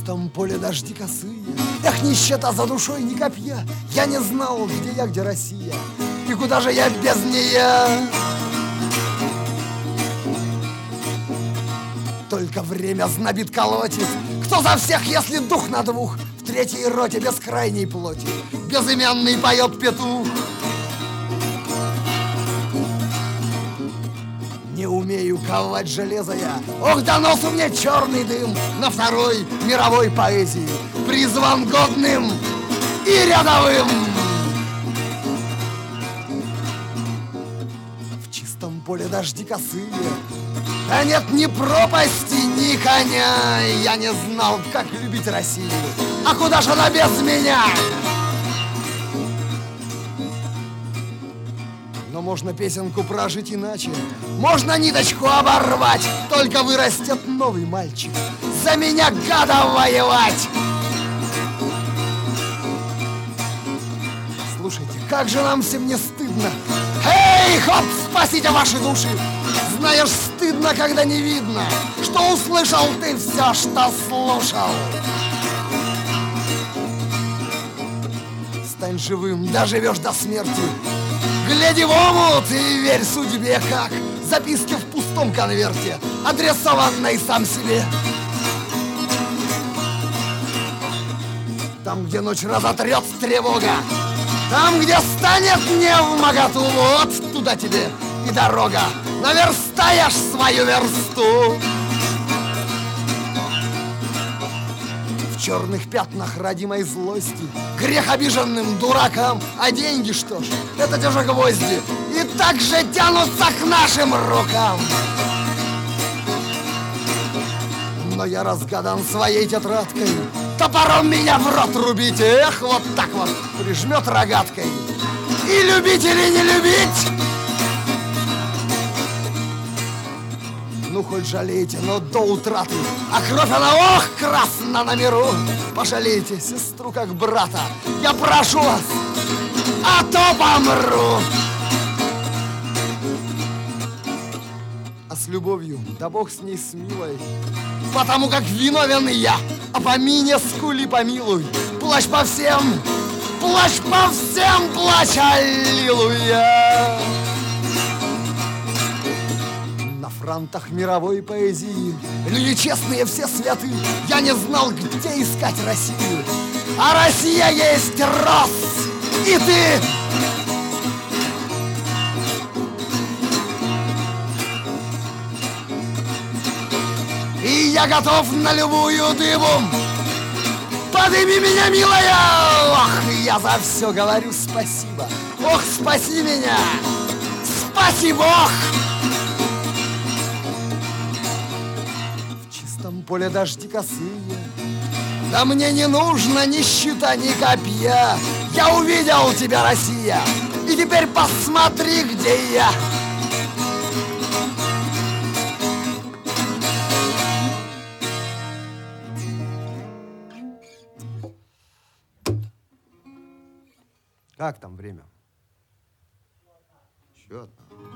чистом поле дожди косые. Эх, нищета за душой ни копья. Я не знал, где я, где Россия. И куда же я без нее? Только время знобит колотит. Кто за всех, если дух на двух? В третьей роте бескрайней плоти безымянный поет петух. Не умею ковать железо я. Ох, да носу мне черный дым. На второй мировой поэзии призван годным и рядовым. В чистом поле дожди косые. Да нет ни пропасти, ни коня. Я не знал, как любить Россию. А куда ж она без меня? Но можно песенку прожить иначе. Можно ниточку оборвать. Только вырастет новый мальчик за меня, гада, воевать. Слушайте, как же нам всем не стыдно. Эй, хоп, спасите ваши души. Знаешь, стыдно, когда не видно, что услышал ты все, что слушал. Стань живым, доживешь до смерти. Гляди в омут и верь судьбе, как записки в пустом конверте, адресованной сам себе. Там, где ночь разотрет тревога, там, где станет невмоготу, вот туда тебе и дорога. Наверстаешь свою версту. В черных пятнах родимой злости, грех обиженным дуракам. А деньги, что ж, это те же гвозди, и так же тянутся к нашим рукам. Но я разгадан своей тетрадкой. Топором меня в рот рубите. Эх, вот так вот прижмет рогаткой. И любить или не любить? Ну, хоть жалейте, но до утраты. А кровь она, ох, красна на миру. Пожалейте сестру как брата. Я прошу вас, а то помру. А с любовью, да бог с ней с милой. Потому как виновен я. А помине скули помилуй. Плачь по всем, плачь по всем, плачь, аллилуйя. На фронтах мировой поэзии люди честные, все святы. Я не знал, где искать Россию. А Россия есть Рос, и ты. И я готов на любую дыбу. Подыми меня, милая. Ох, я за все говорю спасибо. Ох, спаси меня. Спаси Бог. В чистом поле дожди косые. Да мне не нужно ни щита, ни копья. Я увидел тебя, Россия. И теперь посмотри, где я. Как там время? Четно.